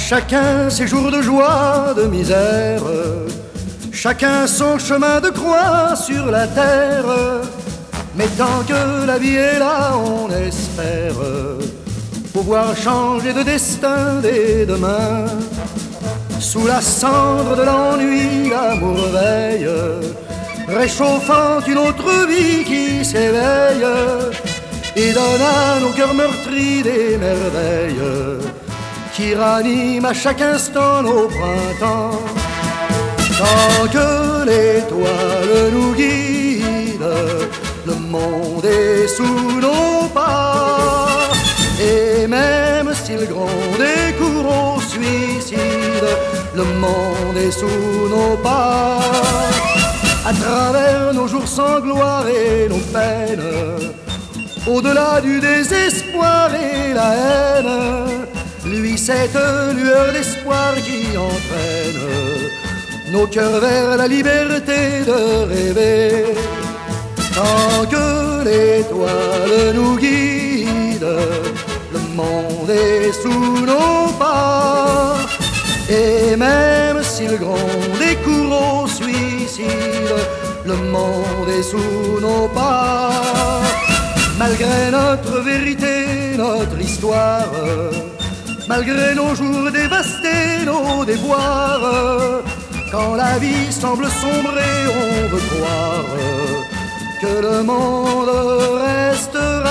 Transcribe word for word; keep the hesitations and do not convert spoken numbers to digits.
chacun ses jours de joie, de misère, chacun son chemin de croix sur la terre. Mais tant que la vie est là, on espère pouvoir changer de destin dès demain. Sous la cendre de l'ennui, l'amour veille, réchauffant une autre vie qui s'éveille et donne à nos cœurs meurtris des merveilles qui raniment à chaque instant nos printemps. Tant que l'étoile nous guide, le monde est sous nos pas. Et même s'il gronde et court au suicide, le monde est sous nos pas. À travers nos jours sans gloire et nos peines, au-delà du désespoir et la haine, lui cette lueur d'espoir qui entraîne nos cœurs vers la liberté de rêver. Tant que l'étoile nous guide, le monde est sous nos pas. Et même s'il gronde et court au suicide, le monde est sous nos pas. Malgré notre vérité, notre histoire, malgré nos jours dévastés, nos déboires, quand la vie semble sombrer, on veut croire que le monde restera